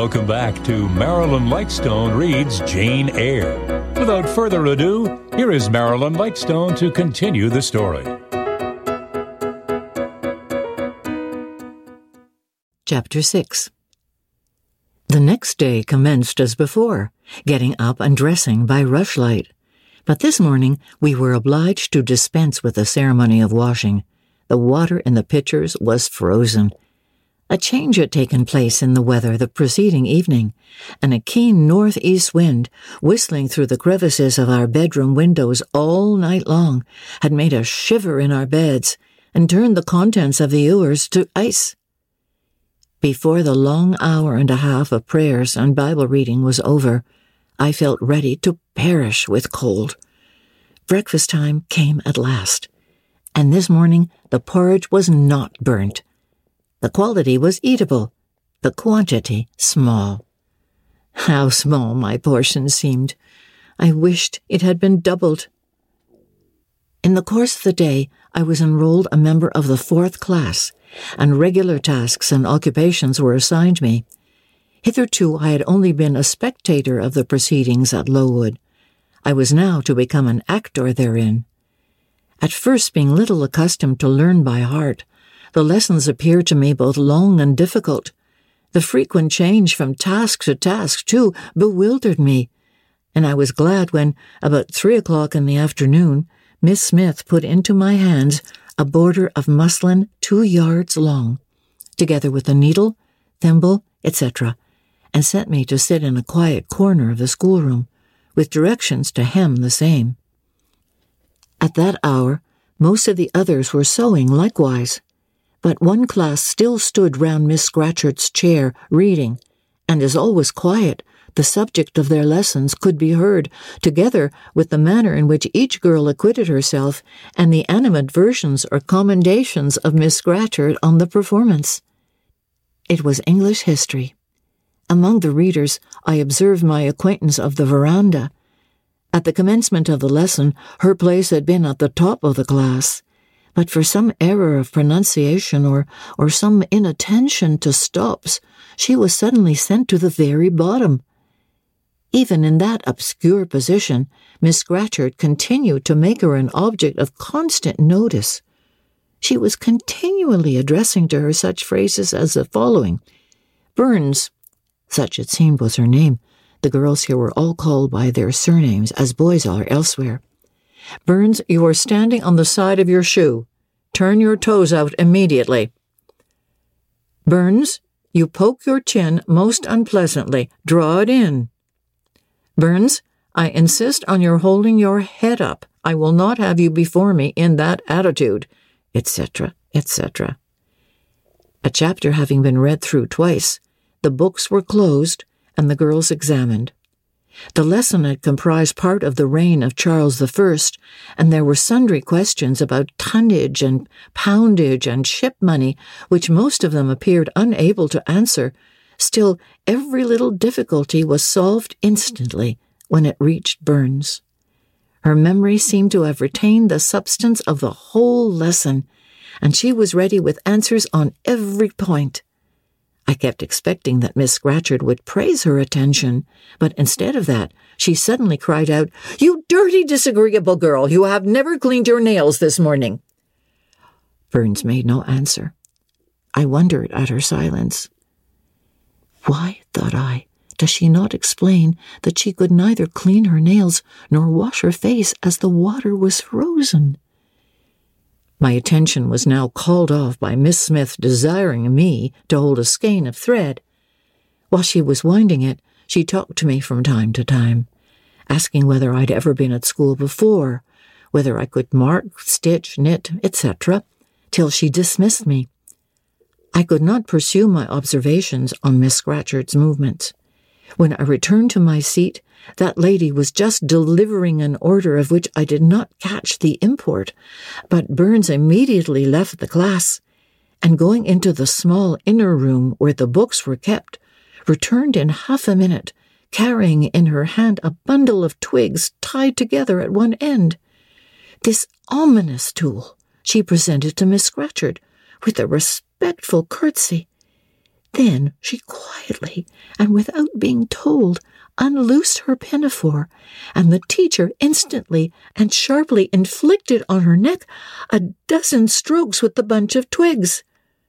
welcome back to Marilyn Lightstone Reads Jane Eyre. Without further ado, here is Marilyn Lightstone to continue the story. Chapter 6. The next day commenced as before, getting up and dressing by rushlight. But this morning we were obliged to dispense with the ceremony of washing. The water in the pitchers was frozen. A change had taken place in the weather the preceding evening, and a keen northeast wind, whistling through the crevices of our bedroom windows all night long, had made us shiver in our beds and turned the contents of the ewers to ice. Before the long hour and a half of prayers and Bible reading was over, I felt ready to perish with cold. Breakfast time came at last, and this morning the porridge was not burnt. The quality was eatable, the quantity small. How small my portion seemed! I wished it had been doubled. In the course of the day, I was enrolled a member of the 4th class, and regular tasks and occupations were assigned me. Hitherto I had only been a spectator of the proceedings at Lowood. I was now to become an actor therein. At first, being little accustomed to learn by heart, the lessons appeared to me both long and difficult. The frequent change from task to task, too, bewildered me, and I was glad when, about 3 o'clock in the afternoon, Miss Smith put into my hands a border of muslin 2 yards long, together with a needle, thimble, etc., and sent me to sit in a quiet corner of the schoolroom, with directions to hem the same. At that hour, most of the others were sewing likewise, but one class still stood round Miss Scatcherd's chair, reading, and as all was quiet, the subject of their lessons could be heard, together with the manner in which each girl acquitted herself and the animadversions or commendations of Miss Scatcherd on the performance. It was English history. Among the readers, I observed my acquaintance of the veranda. At the commencement of the lesson, her place had been at the top of the class, but for some error of pronunciation or some inattention to stops, she was suddenly sent to the very bottom. Even in that obscure position, Miss Scatcherd continued to make her an object of constant notice. She was continually addressing to her such phrases as the following: "Burns," such it seemed was her name. The girls here were all called by their surnames, as boys are elsewhere. "Burns, you are standing on the side of your shoe. Turn your toes out immediately." "Burns, you poke your chin most unpleasantly. Draw it in." "Burns, I insist on your holding your head up. I will not have you before me in that attitude," etc., etc. A chapter having been read through twice, the books were closed and the girls examined. The lesson had comprised part of the reign of Charles I, and there were sundry questions about tonnage and poundage and ship money, which most of them appeared unable to answer. Still, every little difficulty was solved instantly when it reached Burns. Her memory seemed to have retained the substance of the whole lesson, and she was ready with answers on every point. I kept expecting that Miss Scatcherd would praise her attention, but instead of that, she suddenly cried out, "You dirty, disagreeable girl! You have never cleaned your nails this morning!" Burns made no answer. I wondered at her silence. Why, thought I, does she not explain that she could neither clean her nails nor wash her face as the water was frozen? My attention was now called off by Miss Smith desiring me to hold a skein of thread. While she was winding it, she talked to me from time to time, asking whether I'd ever been at school before, whether I could mark, stitch, knit, etc., till she dismissed me. I could not pursue my observations on Miss Scatcherd's movements. When I returned to my seat, that lady was just delivering an order of which I did not catch the import, but Burns immediately left the class, and going into the small inner room where the books were kept, returned in half a minute, carrying in her hand a bundle of twigs tied together at one end. This ominous tool she presented to Miss Scatcherd with a respectful curtsy. Then she quietly, and without being told, unloosed her pinafore, and the teacher instantly and sharply inflicted on her neck 12 strokes with the bunch of twigs.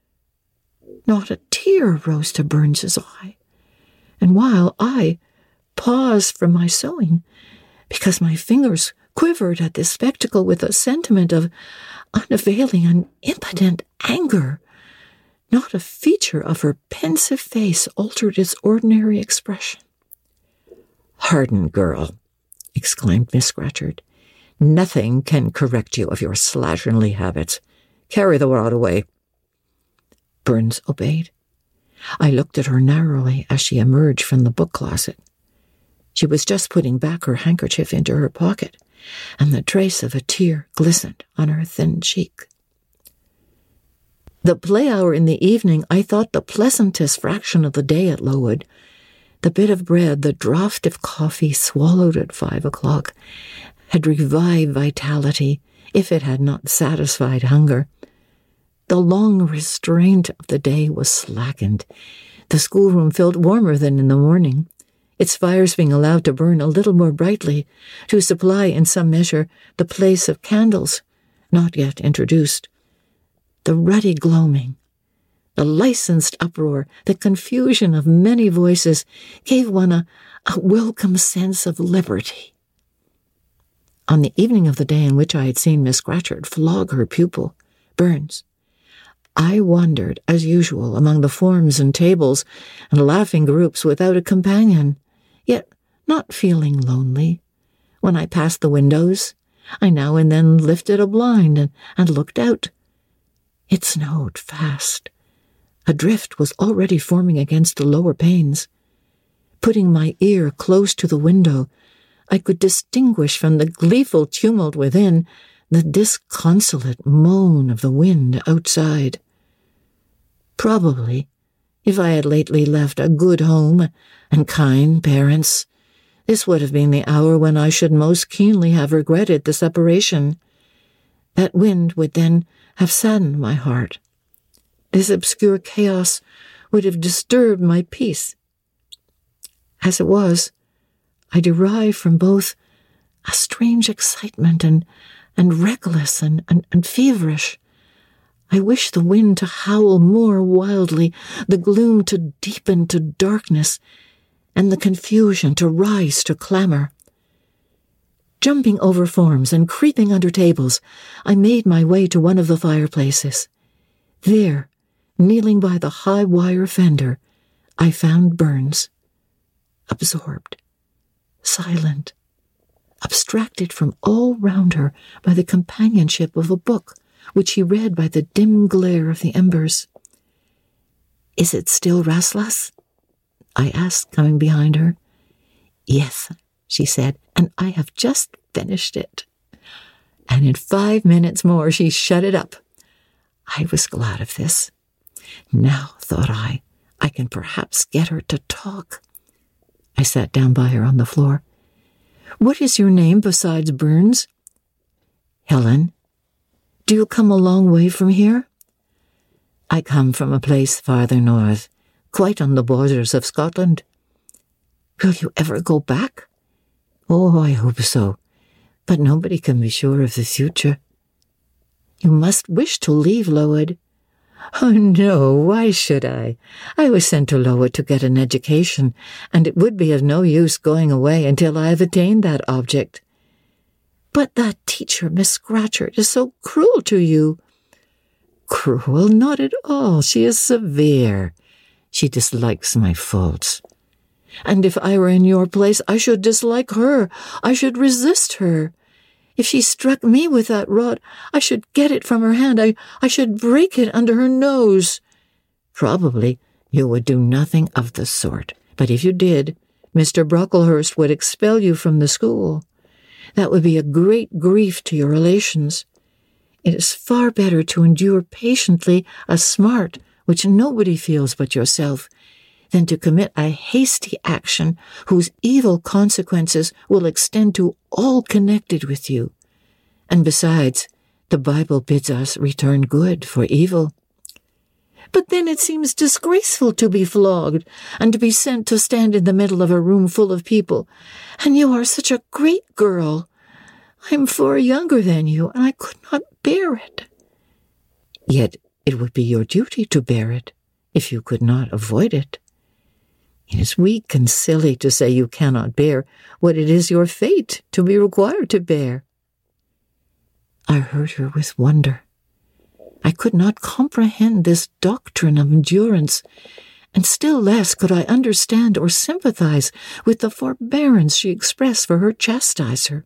Not a tear rose to Burns's eye, and while I paused from my sewing, because my fingers quivered at this spectacle with a sentiment of unavailing and impotent anger, not a feature of her pensive face altered its ordinary expression. "Hardened girl," exclaimed Miss Scatcherd. "Nothing can correct you of your slatternly habits. Carry the rod away." Burns obeyed. I looked at her narrowly as she emerged from the book closet. She was just putting back her handkerchief into her pocket, and the trace of a tear glistened on her thin cheek. The play hour in the evening I thought the pleasantest fraction of the day at Lowood. The bit of bread, the draught of coffee swallowed at 5 o'clock, had revived vitality, if it had not satisfied hunger. The long restraint of the day was slackened. The schoolroom felt warmer than in the morning, its fires being allowed to burn a little more brightly, to supply in some measure the place of candles, not yet introduced. The ruddy gloaming, the licensed uproar, the confusion of many voices gave one a welcome sense of liberty. On the evening of the day in which I had seen Miss Scatcherd flog her pupil, Burns, I wandered, as usual, among the forms and tables and laughing groups without a companion, yet not feeling lonely. When I passed the windows, I now and then lifted a blind and looked out. It snowed fast. A drift was already forming against the lower panes. Putting my ear close to the window, I could distinguish from the gleeful tumult within the disconsolate moan of the wind outside. Probably, if I had lately left a good home and kind parents, this would have been the hour when I should most keenly have regretted the separation. That wind would then have saddened my heart. This obscure chaos would have disturbed my peace. As it was, I derived from both a strange excitement and reckless and feverish. I wished the wind to howl more wildly, the gloom to deepen to darkness, and the confusion to rise to clamor. Jumping over forms and creeping under tables, I made my way to one of the fireplaces. There, kneeling by the high wire fender, I found Burns, absorbed, silent, abstracted from all round her by the companionship of a book, which he read by the dim glare of the embers. "Is it still restless?" I asked, coming behind her. "Yes," she said, "and I have just finished it." And in 5 minutes more she shut it up. I was glad of this. Now, thought I can perhaps get her to talk. I sat down by her on the floor. "What is your name besides Burns?" "Helen." "Do you come a long way from here?" "I come from a place farther north, quite on the borders of Scotland." "Will you ever go back?" "Oh, I hope so, but nobody can be sure of the future." "You must wish to leave Lowood." "Oh, no, why should I? I was sent to Lowood to get an education, and it would be of no use going away until I have attained that object." "But that teacher, Miss Scatcherd, is so cruel to you." "Cruel? Not at all. She is severe. She dislikes my faults. And if I were in your place, I should dislike her. I should resist her. If she struck me with that rod, I should get it from her hand. I should break it under her nose." "Probably you would do nothing of the sort. But if you did, Mr. Brocklehurst would expel you from the school. That would be a great grief to your relations. It is far better to endure patiently a smart which nobody feels but yourself, than to commit a hasty action whose evil consequences will extend to all connected with you. And besides, the Bible bids us return good for evil." But then it seems disgraceful to be flogged and to be sent to stand in the middle of a room full of people. And you are such a great girl. I am far younger than you, and I could not bear it. Yet it would be your duty to bear it, if you could not avoid it. It is weak and silly to say you cannot bear what it is your fate to be required to bear. I heard her with wonder. I could not comprehend this doctrine of endurance, and still less could I understand or sympathize with the forbearance she expressed for her chastiser.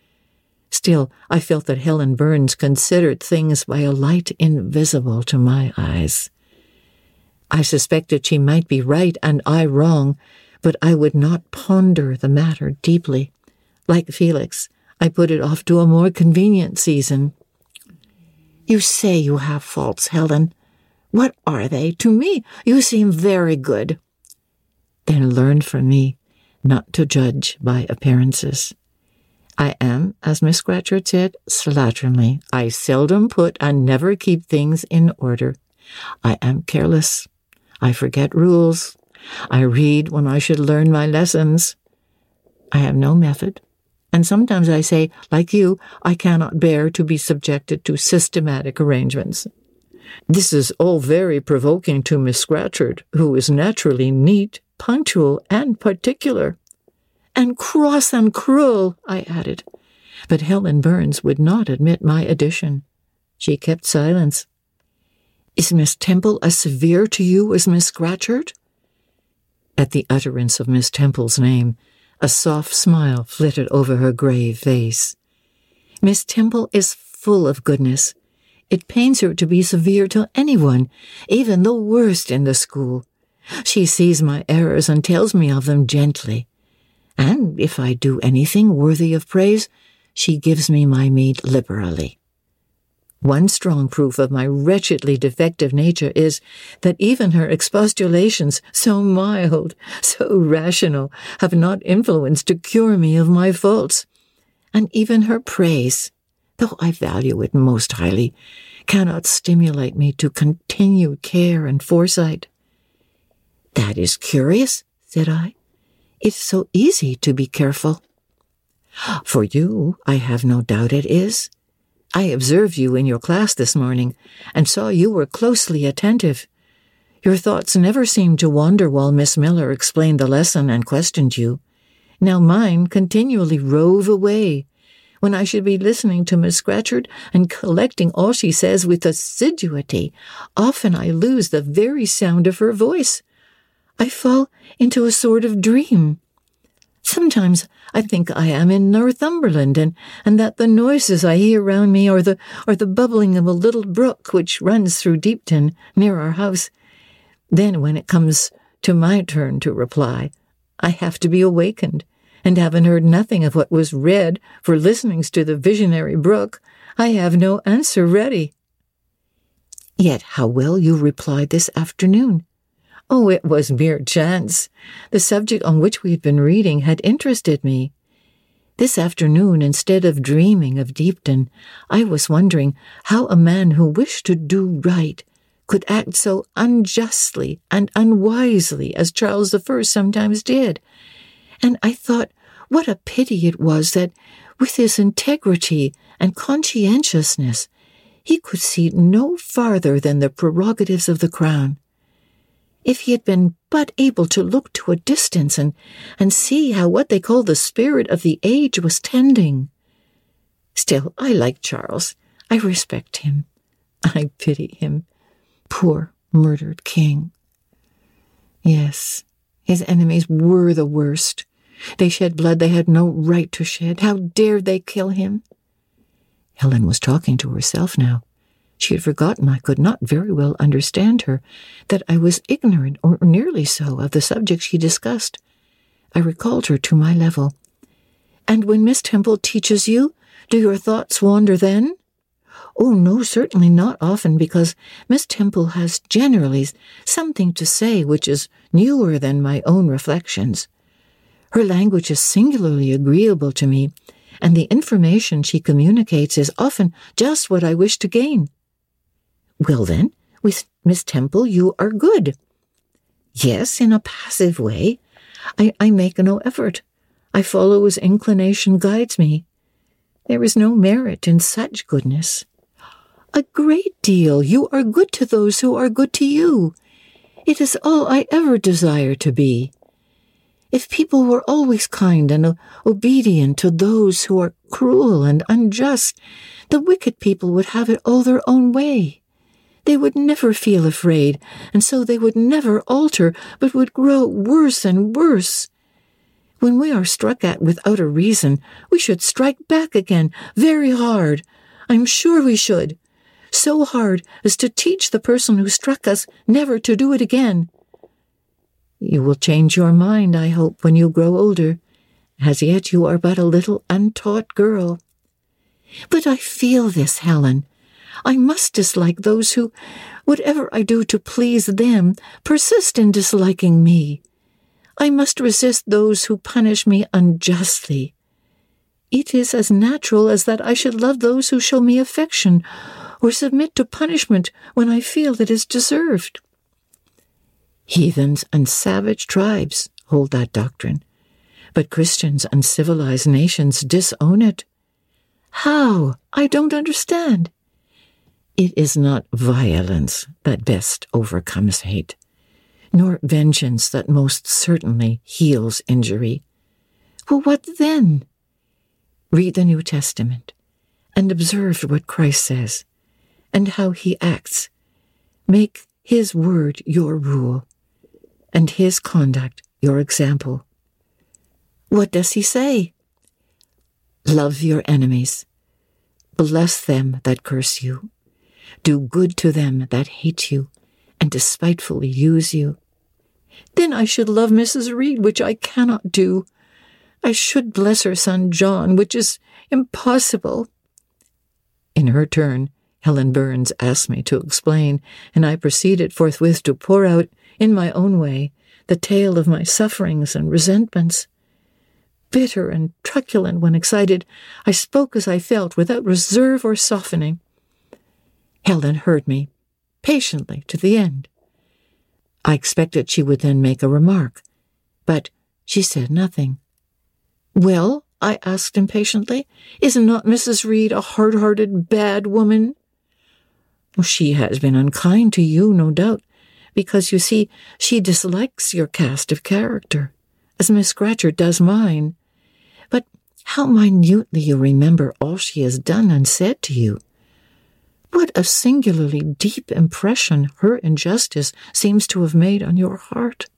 Still, I felt that Helen Burns considered things by a light invisible to my eyes. I suspected she might be right and I wrong, but I would not ponder the matter deeply. Like Felix, I put it off to a more convenient season. You say you have faults, Helen. What are they? To me, you seem very good. Then learn from me not to judge by appearances. I am, as Miss Scatcherd said, slatternly. I seldom put and never keep things in order. I am careless. I forget rules. I read when I should learn my lessons. I have no method. And sometimes I say, like you, I cannot bear to be subjected to systematic arrangements. This is all very provoking to Miss Scatcherd, who is naturally neat, punctual, and particular. And cross and cruel, I added. But Helen Burns would not admit my addition. She kept silence. Is Miss Temple as severe to you as Miss Scatcherd? At the utterance of Miss Temple's name, a soft smile flitted over her grave face. Miss Temple is full of goodness. It pains her to be severe to anyone, even the worst in the school. She sees my errors and tells me of them gently. And if I do anything worthy of praise, she gives me my meed liberally. One strong proof of my wretchedly defective nature is that even her expostulations, so mild, so rational, have not influence to cure me of my faults. And even her praise, though I value it most highly, cannot stimulate me to continued care and foresight. That is curious, said I. It is so easy to be careful. For you, I have no doubt it is. I observed you in your class this morning, and saw you were closely attentive. Your thoughts never seemed to wander while Miss Miller explained the lesson and questioned you. Now mine continually rove away. When I should be listening to Miss Scatcherd and collecting all she says with assiduity, often I lose the very sound of her voice. I fall into a sort of dream. Sometimes I think I am in Northumberland, and that the noises I hear round me are the bubbling of a little brook which runs through Deepton, near our house. Then, when it comes to my turn to reply, I have to be awakened, and having heard nothing of what was read for listenings to the visionary brook, I have no answer ready. Yet how well you replied this afternoon. Oh, it was mere chance. The subject on which we had been reading had interested me. This afternoon, instead of dreaming of Deepton, I was wondering how a man who wished to do right could act so unjustly and unwisely as Charles I sometimes did. And I thought what a pity it was that, with his integrity and conscientiousness, he could see no farther than the prerogatives of the crown. If he had been but able to look to a distance and see how what they call the spirit of the age was tending. Still, I like Charles. I respect him. I pity him. Poor murdered king. Yes, his enemies were the worst. They shed blood they had no right to shed. How dared they kill him? Helen was talking to herself now. She had forgotten I could not very well understand her, that I was ignorant, or nearly so, of the subject she discussed. I recalled her to my level. And when Miss Temple teaches you, do your thoughts wander then? Oh, no, certainly not often, because Miss Temple has generally something to say which is newer than my own reflections. Her language is singularly agreeable to me, and the information she communicates is often just what I wish to gain. Well then, With Miss Temple, you are good. Yes, in a passive way. I make no effort. I follow as inclination guides me. There is no merit in such goodness. A great deal. You are good to those who are good to you. It is all I ever desire to be. If people were always kind and obedient to those who are cruel and unjust, the wicked people would have it all their own way. They would never feel afraid, and so they would never alter, but would grow worse and worse. When we are struck at without a reason, we should strike back again, very hard. I'm sure we should. So hard as to teach the person who struck us never to do it again. You will change your mind, I hope, when you grow older. As yet you are but a little untaught girl. But I feel this, Helen. I must dislike those who, whatever I do to please them, persist in disliking me. I must resist those who punish me unjustly. It is as natural as that I should love those who show me affection, or submit to punishment when I feel it is deserved. Heathens and savage tribes hold that doctrine, but Christians and civilized nations disown it. How? I don't understand. It is not violence that best overcomes hate, nor vengeance that most certainly heals injury. Well, what then? Read the New Testament and observe what Christ says and how he acts. Make his word your rule and his conduct your example. What does he say? Love your enemies. Bless them that curse you. Do good to them that hate you and despitefully use you. Then I should love Mrs. Reed, which I cannot do. I should bless her son John, which is impossible. In her turn, Helen Burns asked me to explain, and I proceeded forthwith to pour out, in my own way, the tale of my sufferings and resentments. Bitter and truculent when excited, I spoke as I felt, without reserve or softening. Helen heard me, patiently, to the end. I expected she would then make a remark, but she said nothing. Well, I asked impatiently, is not Mrs. Reed a hard-hearted, bad woman? Well, she has been unkind to you, no doubt, because, you see, she dislikes your cast of character, as Miss Scatcherd does mine. But how minutely you remember all she has done and said to you. What a singularly deep impression her injustice seems to have made on your heart.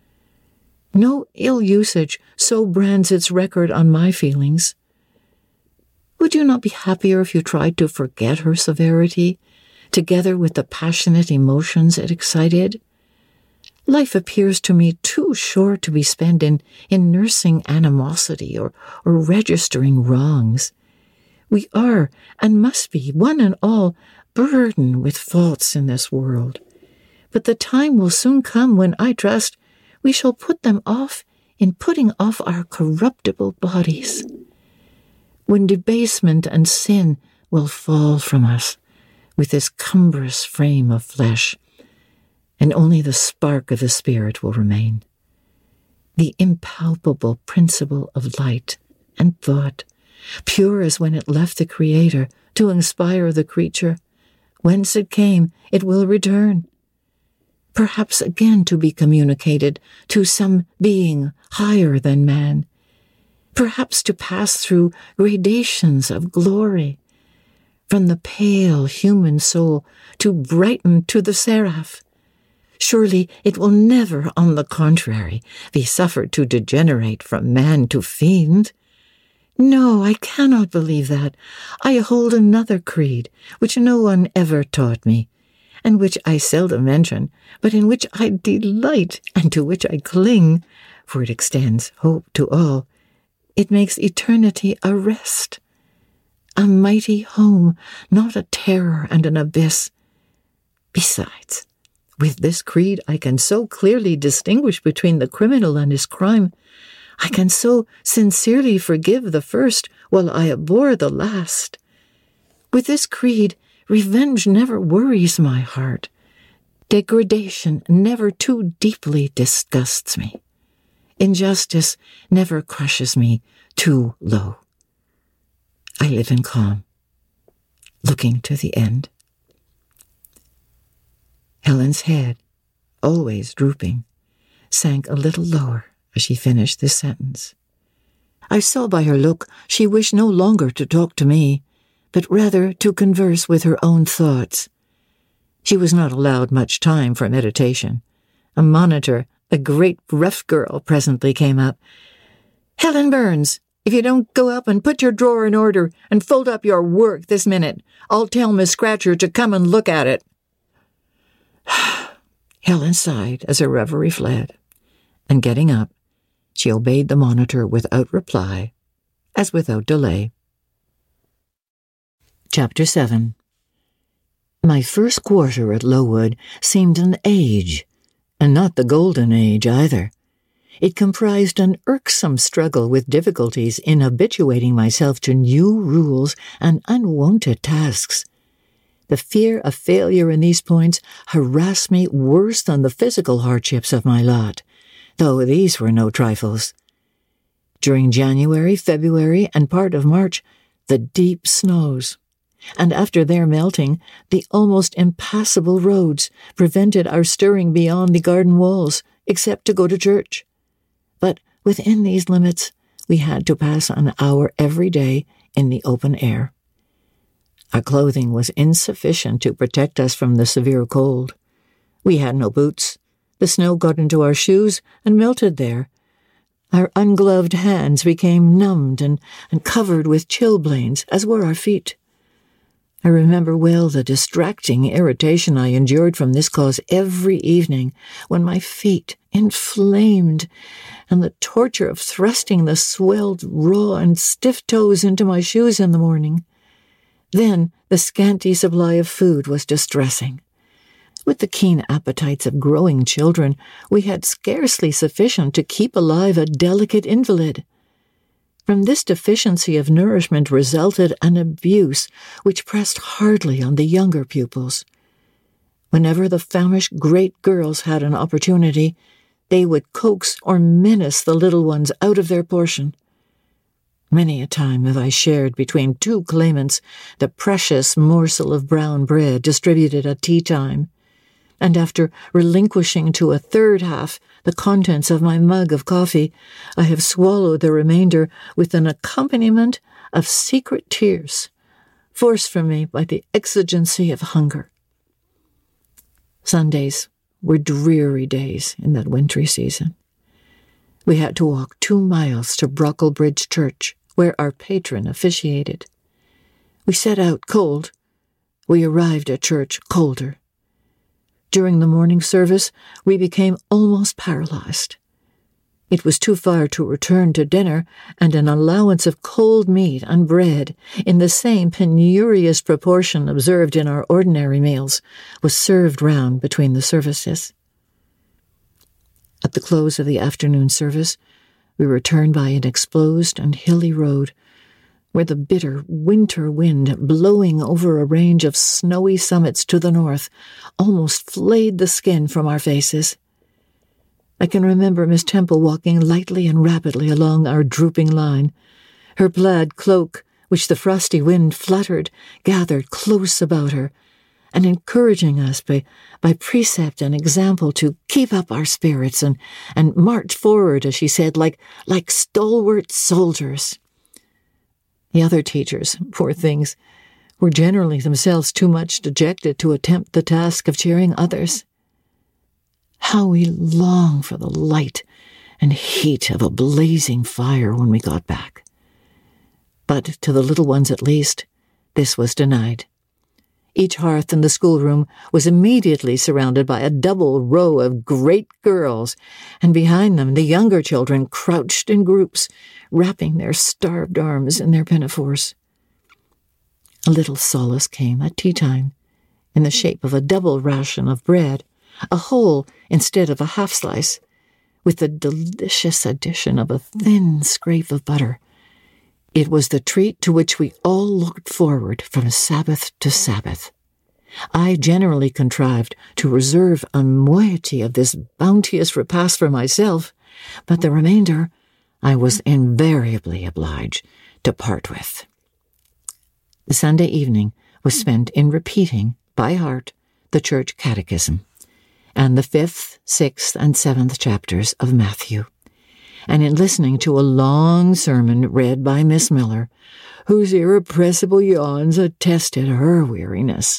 No ill usage so brands its record on my feelings. Would you not be happier if you tried to forget her severity, together with the passionate emotions it excited? Life appears to me too short to be spent in nursing animosity or registering wrongs. We are, and must be, one and all, burdened with faults in this world. But the time will soon come when, I trust, we shall put them off in putting off our corruptible bodies. When debasement and sin will fall from us with this cumbrous frame of flesh, and only the spark of the Spirit will remain. The impalpable principle of light and thought, pure as when it left the Creator to inspire the creature. Whence it came, it will return. Perhaps again to be communicated to some being higher than man. Perhaps to pass through gradations of glory, from the pale human soul to brighten to the seraph. Surely it will never, on the contrary, be suffered to degenerate from man to fiend. No, I cannot believe that. I hold another creed, which no one ever taught me, and which I seldom mention, but in which I delight, and to which I cling, for it extends hope to all. It makes eternity a rest, a mighty home, not a terror and an abyss. Besides, with this creed I can so clearly distinguish between the criminal and his crime. I can so sincerely forgive the first while I abhor the last. With this creed, revenge never worries my heart, Degradation never too deeply disgusts me. Injustice never crushes me too low. I live in calm, looking to the end. Helen's head, always drooping, sank a little lower as she finished this sentence. I saw by her look she wished no longer to talk to me, but rather to converse with her own thoughts. She was not allowed much time for meditation. A monitor, a great rough girl, presently came up. "Helen Burns, if you don't go up and put your drawer in order and fold up your work this minute, I'll tell Miss Scratcher to come and look at it." Helen sighed as her reverie fled, and getting up, she obeyed the monitor without reply, as without delay. Chapter 7. My first quarter at Lowood seemed an age, and not the golden age either. It comprised an irksome struggle with difficulties in habituating myself to new rules and unwonted tasks. The fear of failure in these points harassed me worse than the physical hardships of my lot, though these were no trifles. During January, February, and part of March, the deep snows, and after their melting, the almost impassable roads prevented our stirring beyond the garden walls, except to go to church. But within these limits, we had to pass an hour every day in the open air. Our clothing was insufficient to protect us from the severe cold. We had no boots. The snow got into our shoes and melted there. Our ungloved hands became numbed and covered with chilblains, as were our feet. I remember well the distracting irritation I endured from this cause every evening, when my feet inflamed, and the torture of thrusting the swelled, raw, and stiff toes into my shoes in the morning. Then the scanty supply of food was distressing. With the keen appetites of growing children, we had scarcely sufficient to keep alive a delicate invalid. From this deficiency of nourishment resulted an abuse which pressed hardly on the younger pupils. Whenever the famished great girls had an opportunity, they would coax or menace the little ones out of their portion. Many a time have I shared between two claimants the precious morsel of brown bread distributed at tea-time, and after relinquishing to a third half the contents of my mug of coffee, I have swallowed the remainder with an accompaniment of secret tears, forced from me by the exigency of hunger. Sundays were dreary days in that wintry season. We had to walk 2 miles to Brocklebridge Church, where our patron officiated. We set out cold. We arrived at church colder. During the morning service, we became almost paralyzed. It was too far to return to dinner, and an allowance of cold meat and bread, in the same penurious proportion observed in our ordinary meals, was served round between the services. At the close of the afternoon service, we returned by an exposed and hilly road, where the bitter winter wind, blowing over a range of snowy summits to the north, almost flayed the skin from our faces. I can remember Miss Temple walking lightly and rapidly along our drooping line. Her plaid cloak, which the frosty wind fluttered, gathered close about her, and encouraging us by precept and example to keep up our spirits and march forward, as she said, like stalwart soldiers. The other teachers, poor things, were generally themselves too much dejected to attempt the task of cheering others. How we long for the light and heat of a blazing fire when we got back. But to the little ones at least, this was denied. Each hearth in the schoolroom was immediately surrounded by a double row of great girls, and behind them the younger children crouched in groups, wrapping their starved arms in their pinafores. A little solace came at tea-time, in the shape of a double ration of bread, a whole instead of a half-slice, with the delicious addition of a thin scrape of butter. It was the treat to which we all looked forward from Sabbath to Sabbath. I generally contrived to reserve a moiety of this bounteous repast for myself, but the remainder I was invariably obliged to part with. The Sunday evening was spent in repeating, by heart, the church catechism, and the 5th, 6th, and 7th chapters of Matthew, and in listening to a long sermon read by Miss Miller, whose irrepressible yawns attested her weariness.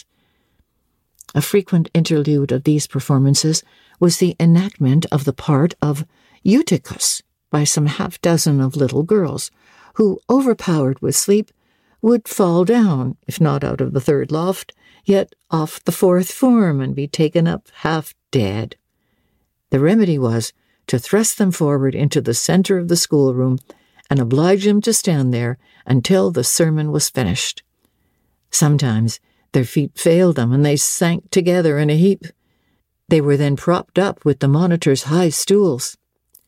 A frequent interlude of these performances was the enactment of the part of Eutychus by some half-dozen of little girls, who, overpowered with sleep, would fall down, if not out of the 3rd loft, yet off the 4th form and be taken up half dead. The remedy was to thrust them forward into the center of the schoolroom and oblige them to stand there until the sermon was finished. Sometimes their feet failed them and they sank together in a heap. They were then propped up with the monitor's high stools.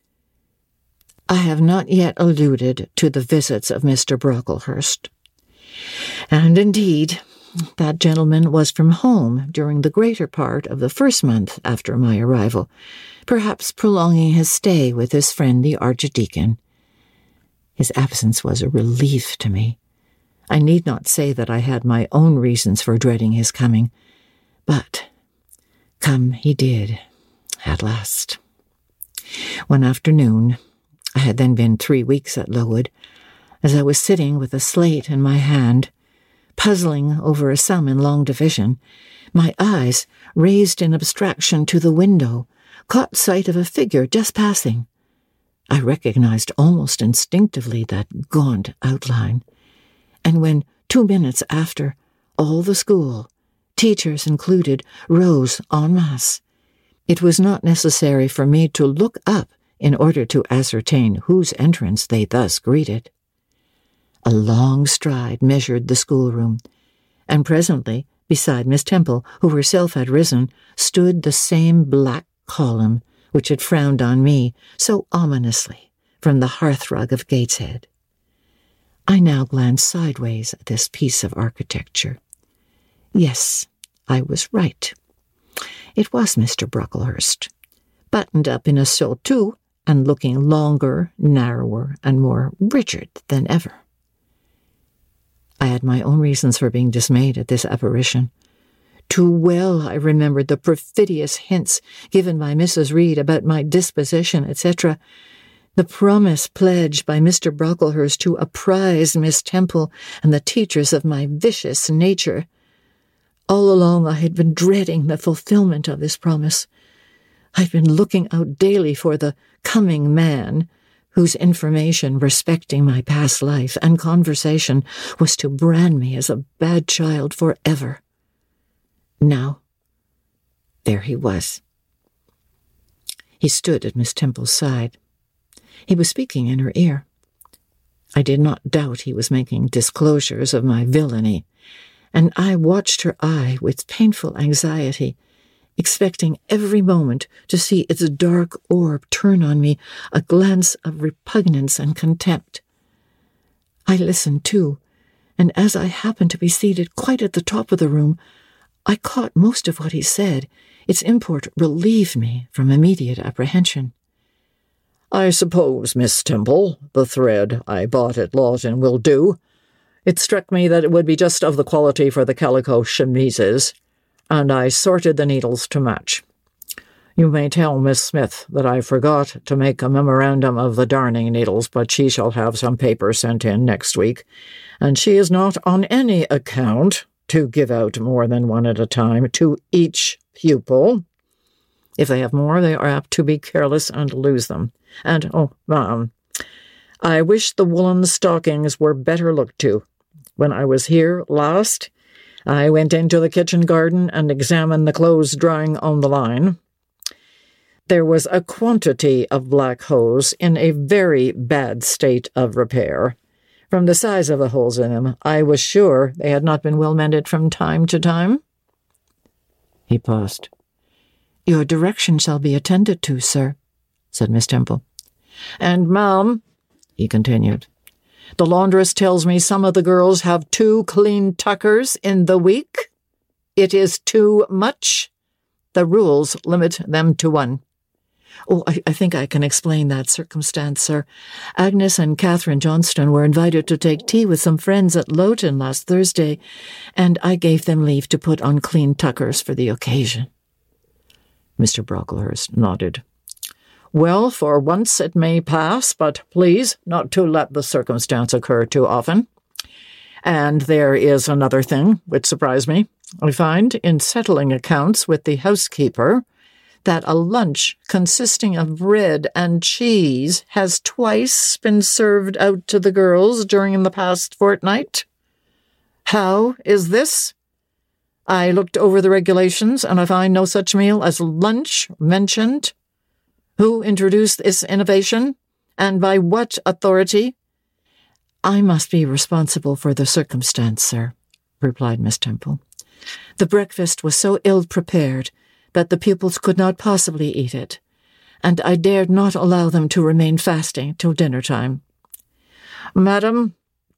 I have not yet alluded to the visits of Mr. Brocklehurst. And indeed, that gentleman was from home during the greater part of the 1st month after my arrival, perhaps prolonging his stay with his friend the Archdeacon. His absence was a relief to me. I need not say that I had my own reasons for dreading his coming, but come he did, at last. One afternoon, I had then been 3 weeks at Lowood, as I was sitting with a slate in my hand, puzzling over a sum in long division, my eyes, raised in abstraction to the window, caught sight of a figure just passing. I recognized almost instinctively that gaunt outline, and when 2 minutes after, all the school, teachers included, rose en masse, it was not necessary for me to look up in order to ascertain whose entrance they thus greeted. A long stride measured the schoolroom, and presently, beside Miss Temple, who herself had risen, stood the same black column which had frowned on me so ominously from the hearthrug of Gateshead. I now glanced sideways at this piece of architecture. Yes, I was right. It was Mr. Brocklehurst, buttoned up in a surtout and looking longer, narrower, and more rigid than ever. I had my own reasons for being dismayed at this apparition. Too well I remembered the perfidious hints given by Mrs. Reed about my disposition, etc., the promise pledged by Mr. Brocklehurst to apprise Miss Temple and the teachers of my vicious nature. All along I had been dreading the fulfillment of this promise. I'd been looking out daily for the coming man, whose information respecting my past life and conversation was to brand me as a bad child forever. Now, there he was. He stood at Miss Temple's side. He was speaking in her ear. I did not doubt he was making disclosures of my villainy, and I watched her eye with painful anxiety, expecting every moment to see its dark orb turn on me a glance of repugnance and contempt. I listened, too, and as I happened to be seated quite at the top of the room, I caught most of what he said. Its import relieved me from immediate apprehension. "I suppose, Miss Temple, the thread I bought at Lawton will do. It struck me that it would be just of the quality for the calico chemises, and I sorted the needles to match. You may tell Miss Smith that I forgot to make a memorandum of the darning needles, but she shall have some paper sent in next week, and she is not on any account to give out more than one at a time to each pupil. If they have more, they are apt to be careless and lose them. And, ma'am, I wish the woolen stockings were better looked to. When I was here last, I went into the kitchen garden and examined the clothes drying on the line. There was a quantity of black hose in a very bad state of repair. From the size of the holes in them, I was sure they had not been well mended from time to time." He paused. "Your direction shall be attended to, sir," said Miss Temple. "And, ma'am," he continued, "the laundress tells me some of the girls have 2 clean tuckers in the week. it is too much. The rules limit them to one. Oh, I think I can explain that circumstance, sir. Agnes and Catherine Johnston were invited to take tea with some friends at Lowton last Thursday, and I gave them leave to put on clean tuckers for the occasion. Mr. Brocklehurst nodded. Well, for once it may pass, but please not to let the circumstance occur too often. And there is another thing which surprised me. I find, in settling accounts with the housekeeper, that a lunch consisting of bread and cheese has twice been served out to the girls during the past fortnight. How is this? I looked over the regulations, and I find no such meal as lunch mentioned. Who introduced this innovation, and by what authority? I must be responsible for the circumstance, sir, replied Miss Temple. The breakfast was so ill-prepared that the pupils could not possibly eat it, and I dared not allow them to remain fasting till dinner-time. Madam,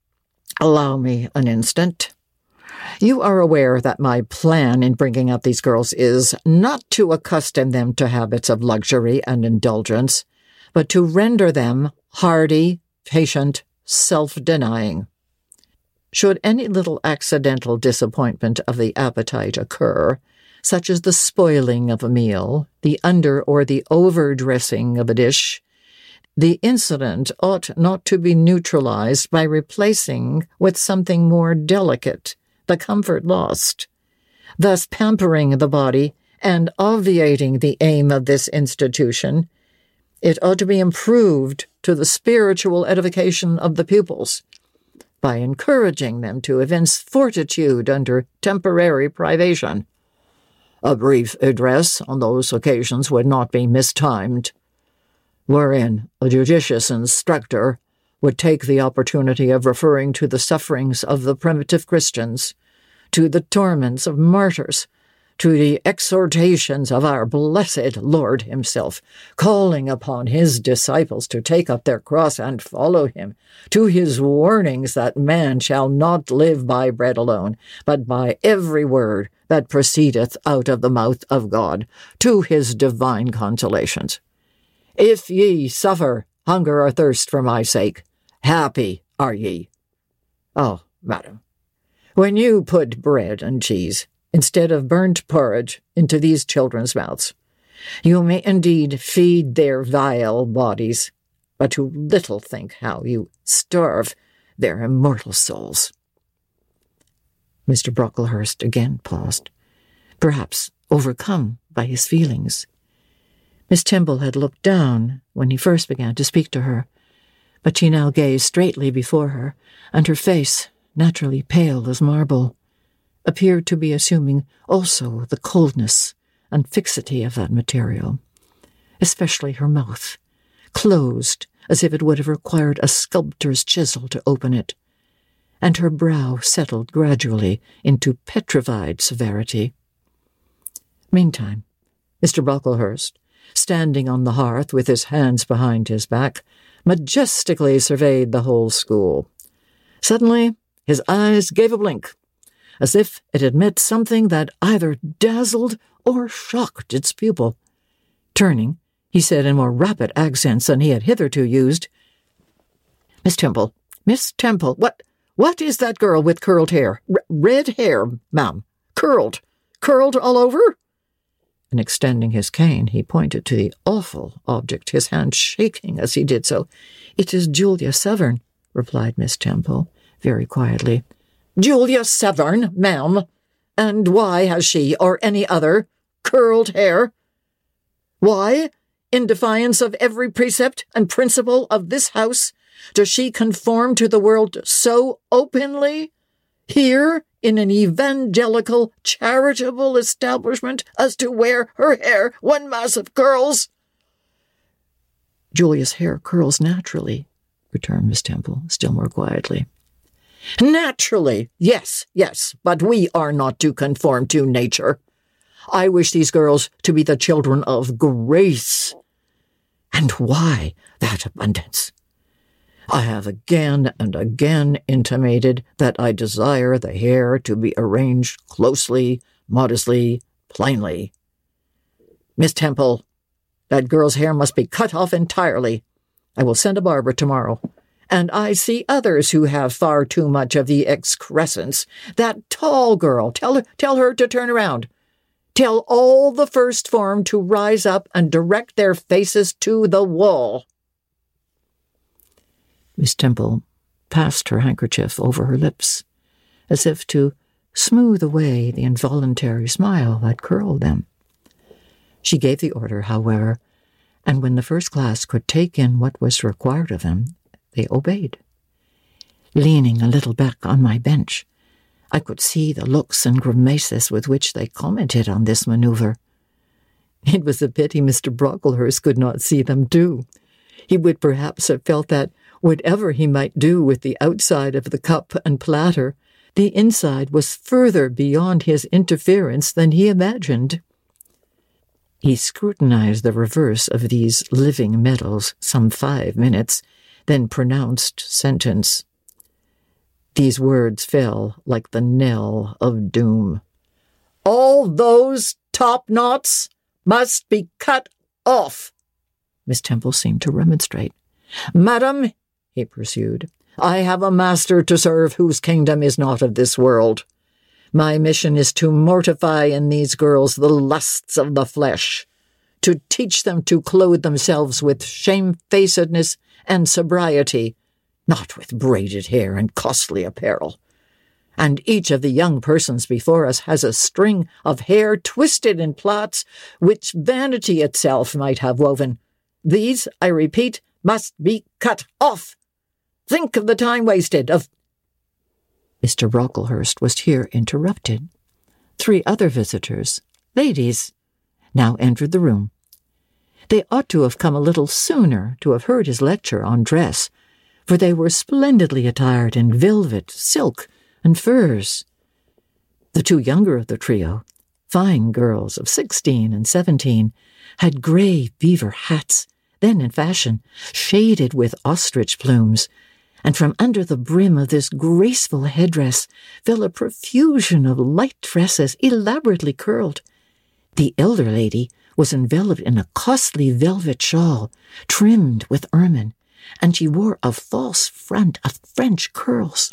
allow me an instant. You are aware that my plan in bringing up these girls is not to accustom them to habits of luxury and indulgence, but to render them hardy, patient, self-denying. Should any little accidental disappointment of the appetite occur, such as the spoiling of a meal, the under or the overdressing of a dish, the incident ought not to be neutralized by replacing with something more delicate the comfort lost, thus pampering the body and obviating the aim of this institution. It ought to be improved to the spiritual edification of the pupils by encouraging them to evince fortitude under temporary privation. A brief address on those occasions would not be mistimed, wherein a judicious instructor would take the opportunity of referring to the sufferings of the primitive Christians, to the torments of martyrs, to the exhortations of our blessed Lord himself, calling upon his disciples to take up their cross and follow him, to his warnings that man shall not live by bread alone, but by every word that proceedeth out of the mouth of God, to his divine consolations. If ye suffer hunger or thirst for my sake, happy are ye. Oh, madam, when you put bread and cheese instead of burnt porridge into these children's mouths, you may indeed feed their vile bodies, but you little think how you starve their immortal souls. Mr. Brocklehurst again paused, perhaps overcome by his feelings. Miss Temple had looked down when he first began to speak to her, but she now gazed straightly before her, and her face, naturally pale as marble, appeared to be assuming also the coldness and fixity of that material, especially her mouth, closed as if it would have required a sculptor's chisel to open it, and her brow settled gradually into petrified severity. Meantime, Mr. Brocklehurst, standing on the hearth with his hands behind his back, majestically surveyed the whole school. Suddenly, his eyes gave a blink, as if it had met something that either dazzled or shocked its pupil. Turning, he said in more rapid accents than he had hitherto used, Miss Temple, what is that girl with curled hair? Red hair, ma'am. Curled all over?" And extending his cane, he pointed to the awful object, his hand shaking as he did so. "It is Julia Severn," replied Miss Temple, very quietly. "Julia Severn, ma'am? And why has she, or any other, curled hair? Why, in defiance of every precept and principle of this house, does she conform to the world so openly, here in an evangelical, charitable establishment, as to wear her hair one mass of curls?" "Julia's hair curls naturally," returned Miss Temple, still more quietly. "Naturally, yes, but we are not to conform to nature. I wish these girls to be the children of grace. And why that abundance? I have again and again intimated that I desire the hair to be arranged closely, modestly, plainly. Miss Temple, that girl's hair must be cut off entirely. I will send a barber tomorrow. And I see others who have far too much of the excrescence. That tall girl, tell her to turn around. Tell all the first form to rise up and direct their faces to the wall. Miss Temple passed her handkerchief over her lips, as if to smooth away the involuntary smile that curled them. She gave the order, however, and when the first class could take in what was required of them, they obeyed. Leaning a little back on my bench, I could see the looks and grimaces with which they commented on this maneuver. It was a pity Mr. Brocklehurst could not see them too. He would perhaps have felt that, whatever he might do with the outside of the cup and platter, the inside was further beyond his interference than he imagined. He scrutinized the reverse of these living medals some 5 minutes, then pronounced sentence. These words fell like the knell of doom. All those top knots must be cut off. Miss Temple seemed to remonstrate. Madam, he pursued, I have a master to serve whose kingdom is not of this world. My mission is to mortify in these girls the lusts of the flesh, to teach them to clothe themselves with shamefacedness and sobriety, not with braided hair and costly apparel. And each of the young persons before us has a string of hair twisted in plaits which vanity itself might have woven. These, I repeat, must be cut off. Think of the time wasted, of— Mr. Brocklehurst was here interrupted. 3 other visitors, ladies, now entered the room. They ought to have come a little sooner to have heard his lecture on dress, for they were splendidly attired in velvet, silk, and furs. The 2 younger of the trio, fine girls of 16 and 17, had grey beaver hats, then in fashion, shaded with ostrich plumes, and from under the brim of this graceful headdress fell a profusion of light tresses elaborately curled. The elder lady was enveloped in a costly velvet shawl, trimmed with ermine, and she wore a false front of French curls.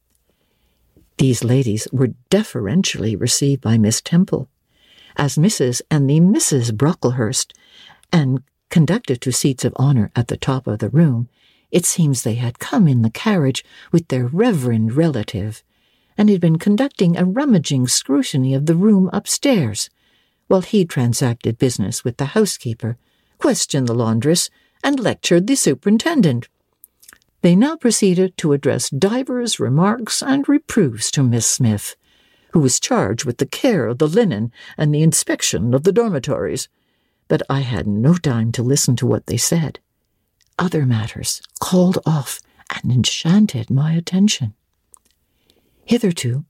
These ladies were deferentially received by Miss Temple, as Mrs. and the Misses Brocklehurst, and conducted to seats of honor at the top of the room. It seems they had come in the carriage with their reverend relative, and had been conducting a rummaging scrutiny of the room upstairs, while he transacted business with the housekeeper, questioned the laundress, and lectured the superintendent. They now proceeded to address divers remarks and reproofs to Miss Smith, who was charged with the care of the linen and the inspection of the dormitories, but I had no time to listen to what they said. Other matters called off and enchanted my attention. Hitherto,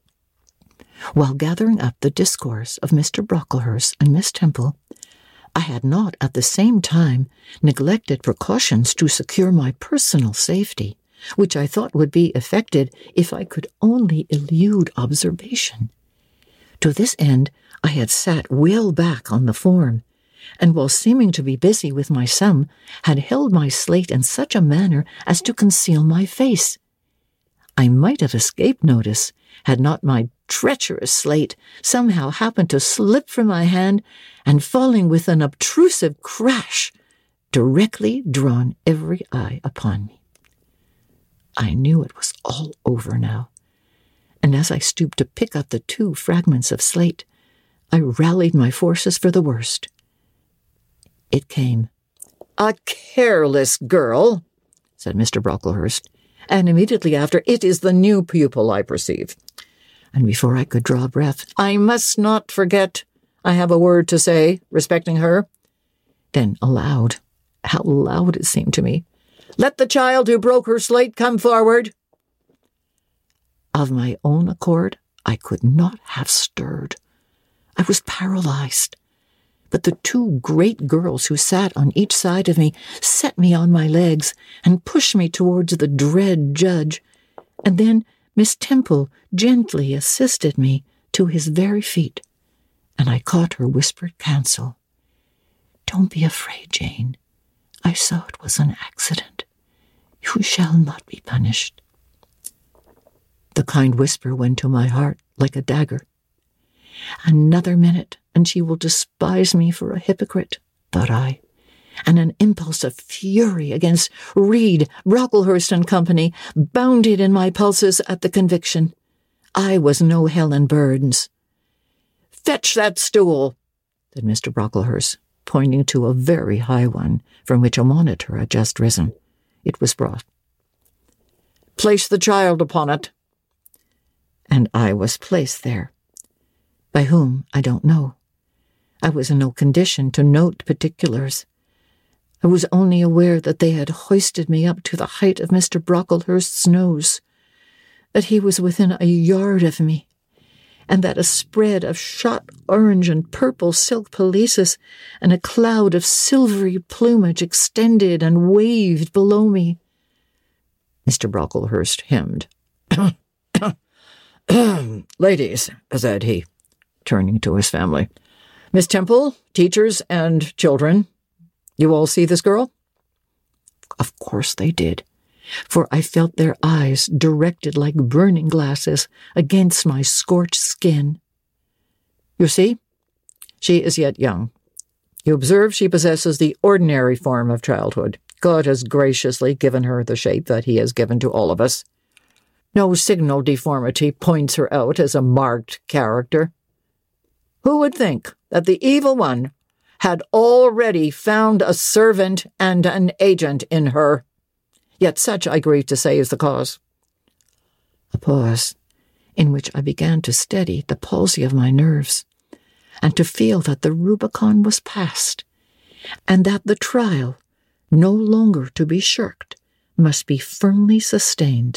while gathering up the discourse of Mr. Brocklehurst and Miss Temple, I had not at the same time neglected precautions to secure my personal safety, which I thought would be effected if I could only elude observation. To this end, I had sat well back on the form, and while seeming to be busy with my sum, had held my slate in such a manner as to conceal my face. I might have escaped notice had not my treacherous slate somehow happened to slip from my hand and, falling with an obtrusive crash, directly drawn every eye upon me. I knew it was all over now, and as I stooped to pick up the 2 fragments of slate, I rallied my forces for the worst. It came. A careless girl, said Mr. Brocklehurst, and immediately after, it is the new pupil, I perceive. And before I could draw breath, I must not forget I have a word to say respecting her. Then aloud, how loud it seemed to me, let the child who broke her slate come forward. Of my own accord, I could not have stirred. I was paralyzed. But the 2 great girls who sat on each side of me set me on my legs and pushed me towards the dread judge, and then Miss Temple gently assisted me to his very feet, and I caught her whispered counsel. "Don't be afraid, Jane. I saw it was an accident. You shall not be punished." The kind whisper went to my heart like a dagger. Another minute, and she will despise me for a hypocrite, thought I, and an impulse of fury against Reed, Brocklehurst and Company bounded in my pulses at the conviction. I was no Helen Burns. "Fetch that stool," said Mr. Brocklehurst, pointing to a very high one from which a monitor had just risen. It was brought. "Place the child upon it." And I was placed there. By whom, I don't know. I was in no condition to note particulars. I was only aware that they had hoisted me up to the height of Mr. Brocklehurst's nose, that he was within a yard of me, and that a spread of shot orange and purple silk pelisses and a cloud of silvery plumage extended and waved below me. Mr. Brocklehurst hemmed. "Ladies," said he, turning to his family, "Miss Temple, teachers, and children, you all see this girl?" Of course they did, for I felt their eyes directed like burning glasses against my scorched skin. "You see, she is yet young. You observe she possesses the ordinary form of childhood. God has graciously given her the shape that he has given to all of us. No signal deformity points her out as a marked character. Who would think that the evil one had already found a servant and an agent in her? Yet such, I grieve to say, is the cause." A pause, in which I began to steady the palsy of my nerves, and to feel that the Rubicon was passed, and that the trial, no longer to be shirked, must be firmly sustained.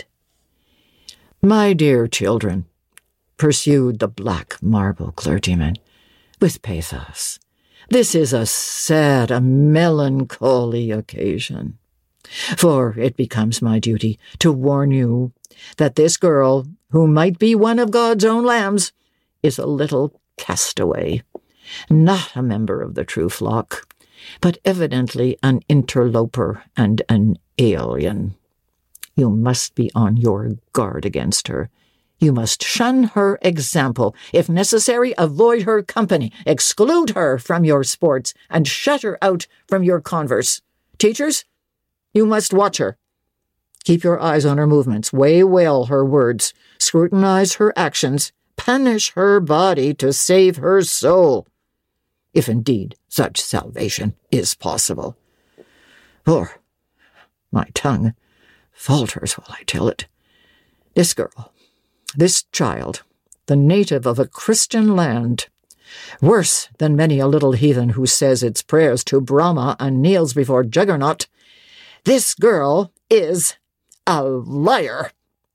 "My dear children," pursued the black marble clergyman, with pathos, "this is a sad, a melancholy occasion, for it becomes my duty to warn you that this girl, who might be one of God's own lambs, is a little castaway, not a member of the true flock, but evidently an interloper and an alien. You must be on your guard against her. You must shun her example. If necessary, avoid her company. Exclude her from your sports, and shut her out from your converse. Teachers, you must watch her. Keep your eyes on her movements. Weigh well her words. Scrutinize her actions. Punish her body to save her soul, if indeed such salvation is possible. For my tongue falters while I tell it. This girl, this child, the native of a Christian land, worse than many a little heathen who says its prayers to Brahma and kneels before Juggernaut, this girl is a liar."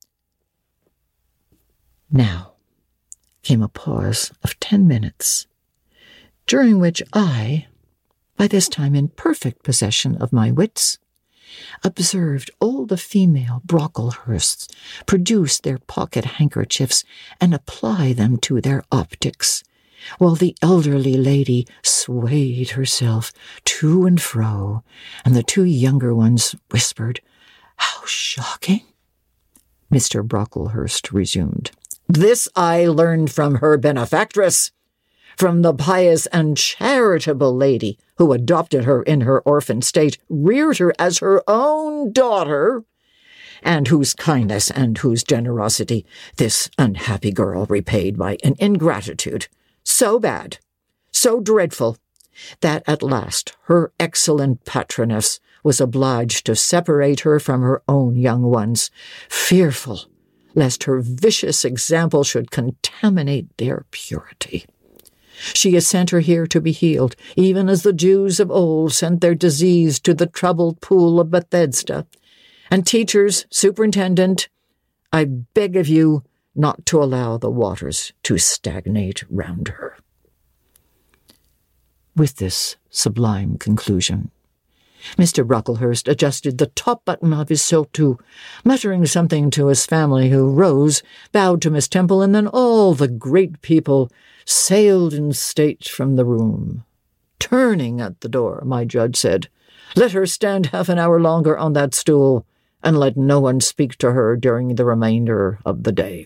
Now came a pause of 10 minutes, during which I, by this time in perfect possession of my wits, observed all the female Brocklehursts produce their pocket handkerchiefs and apply them to their optics, while the elderly lady swayed herself to and fro, and the two younger ones whispered, "How shocking!" Mr. Brocklehurst resumed, "This I learned from her benefactress, from the pious and charitable lady who adopted her in her orphan state, reared her as her own daughter, and whose kindness and whose generosity this unhappy girl repaid by an ingratitude so bad, so dreadful, that at last her excellent patroness was obliged to separate her from her own young ones, fearful lest her vicious example should contaminate their purity. She has sent her here to be healed, even as the Jews of old sent their disease to the troubled pool of Bethesda. And teachers, superintendent, I beg of you not to allow the waters to stagnate round her." With this sublime conclusion, Mr. Brocklehurst adjusted the top button of his surtout, muttering something to his family, who rose, bowed to Miss Temple, and then all the great people sailed in state from the room. Turning at the door, my judge said, "Let her stand half an hour longer on that stool, and let no one speak to her during the remainder of the day."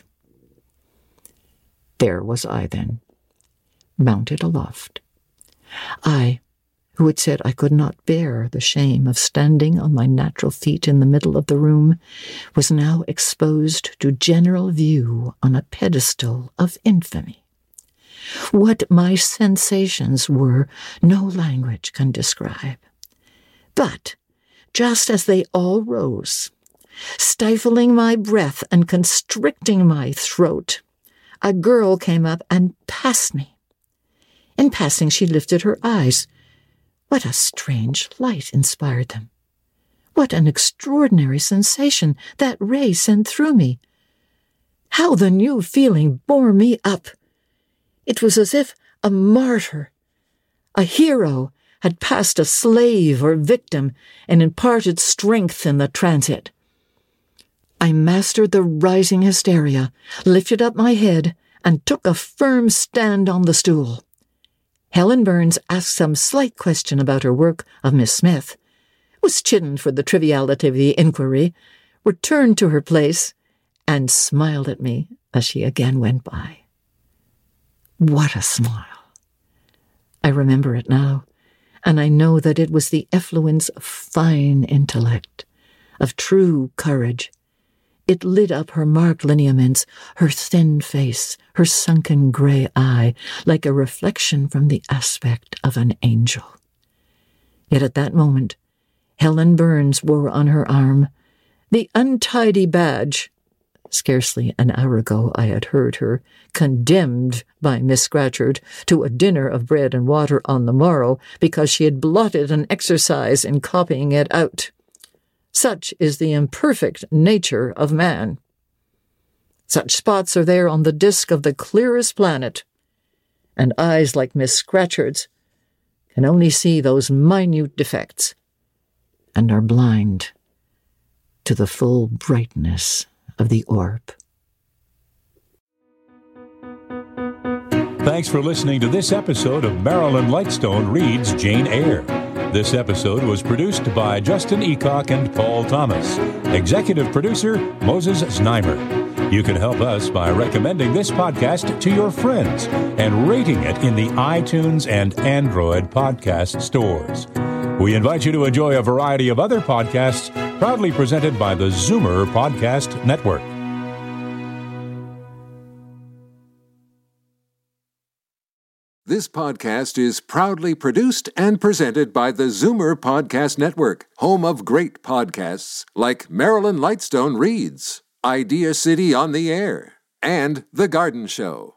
There was I then, mounted aloft. I, who had said I could not bear the shame of standing on my natural feet in the middle of the room, was now exposed to general view on a pedestal of infamy. What my sensations were, no language can describe. But, just as they all rose, stifling my breath and constricting my throat, a girl came up and passed me. In passing, she lifted her eyes. What a strange light inspired them! What an extraordinary sensation that ray sent through me! How the new feeling bore me up! It was as if a martyr, a hero, had passed a slave or victim and imparted strength in the transit. I mastered the rising hysteria, lifted up my head, and took a firm stand on the stool. Helen Burns asked some slight question about her work of Miss Smith, was chidden for the triviality of the inquiry, returned to her place, and smiled at me as she again went by. What a smile! I remember it now, and I know that it was the effluence of fine intellect, of true courage. It lit up her marked lineaments, her thin face, her sunken grey eye, like a reflection from the aspect of an angel. Yet at that moment, Helen Burns wore on her arm the untidy badge. Scarcely an hour ago I had heard her condemned by Miss Scatcherd to a dinner of bread and water on the morrow because she had blotted an exercise in copying it out. Such is the imperfect nature of man. Such spots are there on the disk of the clearest planet, and eyes like Miss Scatcherd's can only see those minute defects, and are blind to the full brightness of the orb. Thanks for listening to this episode of Marilyn Lightstone Reads Jane Eyre. This episode was produced by Justin Eacock and Paul Thomas. Executive producer, Moses Znaimer. You can help us by recommending this podcast to your friends and rating it in the iTunes and Android podcast stores. We invite you to enjoy a variety of other podcasts proudly presented by the Zoomer Podcast Network. This podcast is proudly produced and presented by the Zoomer Podcast Network, home of great podcasts like Marilyn Lightstone Reads, Idea City on the Air, and The Garden Show.